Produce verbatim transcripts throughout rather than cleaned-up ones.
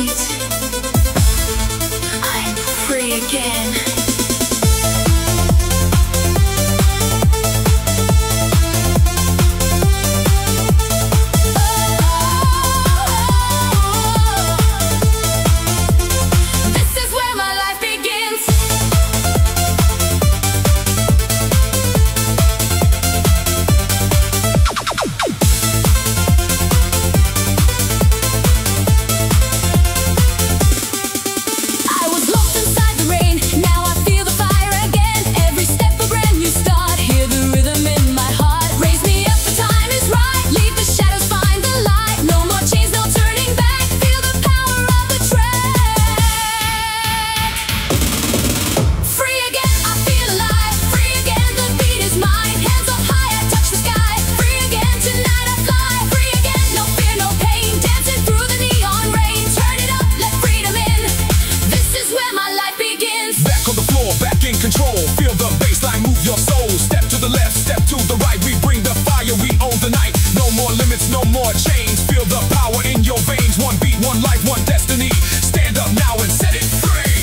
beat, I'm free again. Control, feel the bassline, move your soul. Step to the left, step to the right. We bring the fire, we own the night. No more limits, no more chains. Feel the power in your veins. One beat, one life, one destiny. Stand up now and set it free.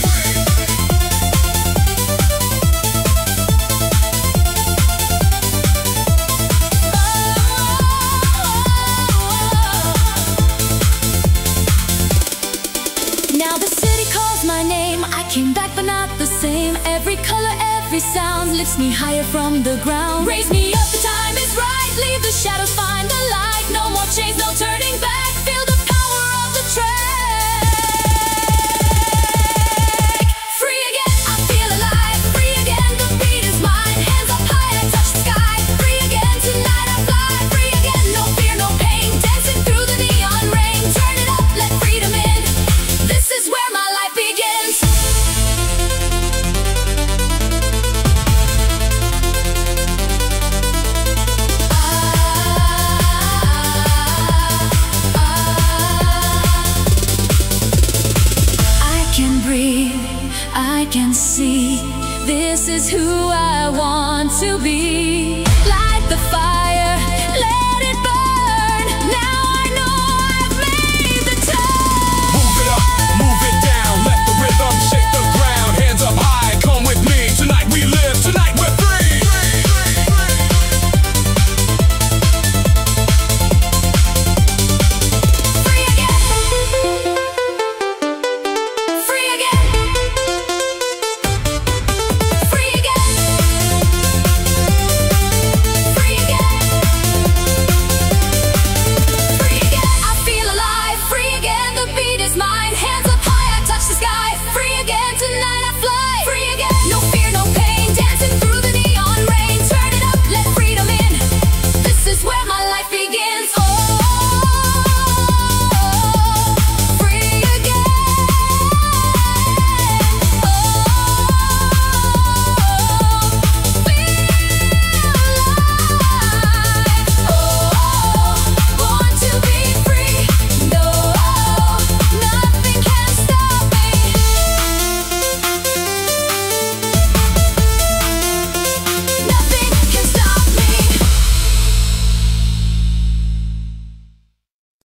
Now the city calls my name. I came back but not the same. Every color, every sound lifts me higher from the ground. Raise me up, the time is right. Leave the shadows, find the light. No more chains, no turning back. Feel the power of the track. Free again, I feel alive. Free again, the beat is mine. Hands up high, I touch the sky. Free again, tonight I fly. Free again, no fear, no pain. Dancing through the neon rain. Turn it up, let freedom in. This is where my life begins. I can see this is who I want to be.